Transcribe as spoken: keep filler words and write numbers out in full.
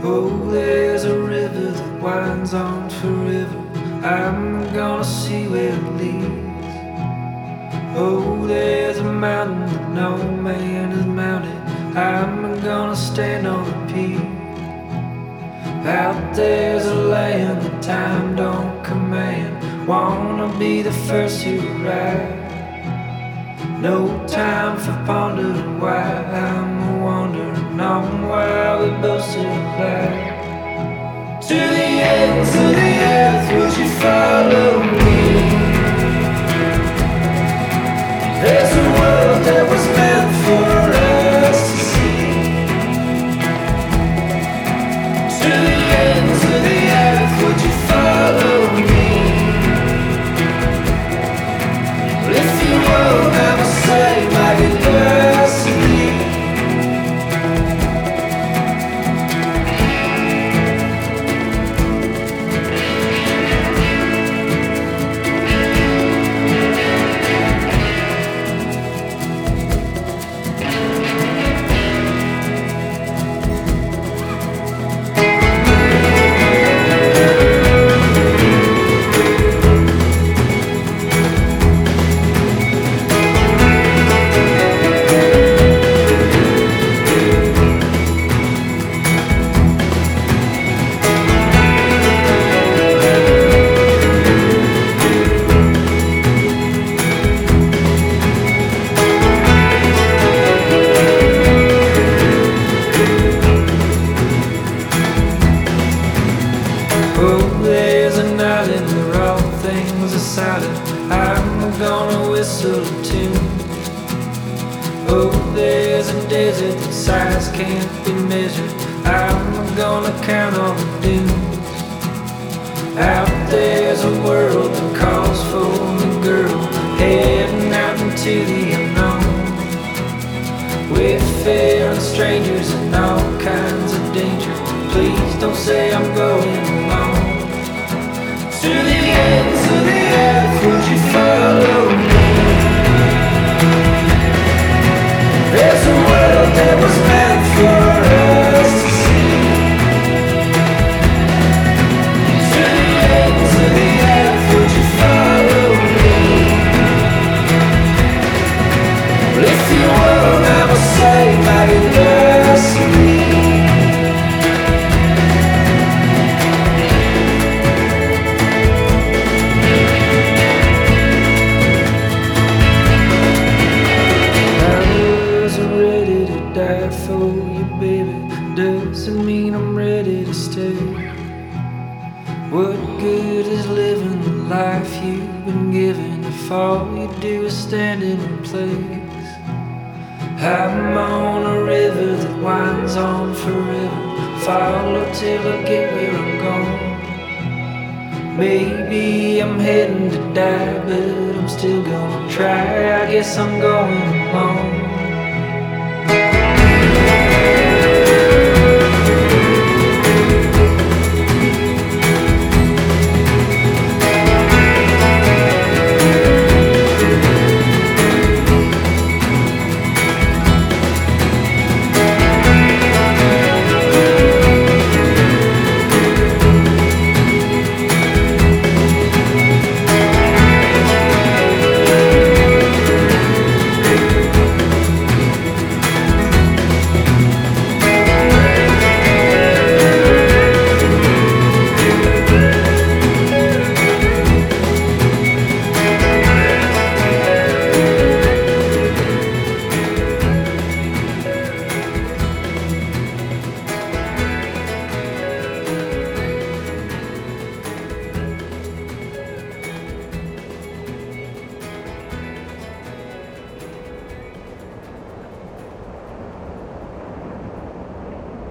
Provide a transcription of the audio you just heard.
Oh, there's a river that winds on forever. I'm gonna see where it leads. Oh, there's a mountain that no man has mounted. I'm gonna stand on the peak. Out there's a land that time don't command. Wanna be the first to arrive. No time for pondering why I'm wandering on while we both still alive. To the ends of the earth, would you follow me? There's a world that was meant for us to see. To the ends of the earth, would you follow me? If you won't, I will say my goodbyes to thee. Oh, there's an island where all things are silent. I'm gonna whistle a tune. Oh, there's a desert that size can't be measured. I'm gonna count all the dunes. Out there's a world that calls for me, girl, heading out into the unknown. Wayfaring strangers and all kinds of danger. Please don't say I'm going alone. To the ends of the earth, would you follow me? There's a world that was meant for us to see. To the ends of the earth, would you follow me? Well, if you won't, I will say my goodbyes to thee. Die for you, baby. Doesn't mean I'm ready to stay. What good is living the life you've been given if all you do is stand in place? I'm on a river that winds on forever. Follow till I get where I'm going. Maybe I'm heading to die, but I'm still gonna try. I guess I'm going alone.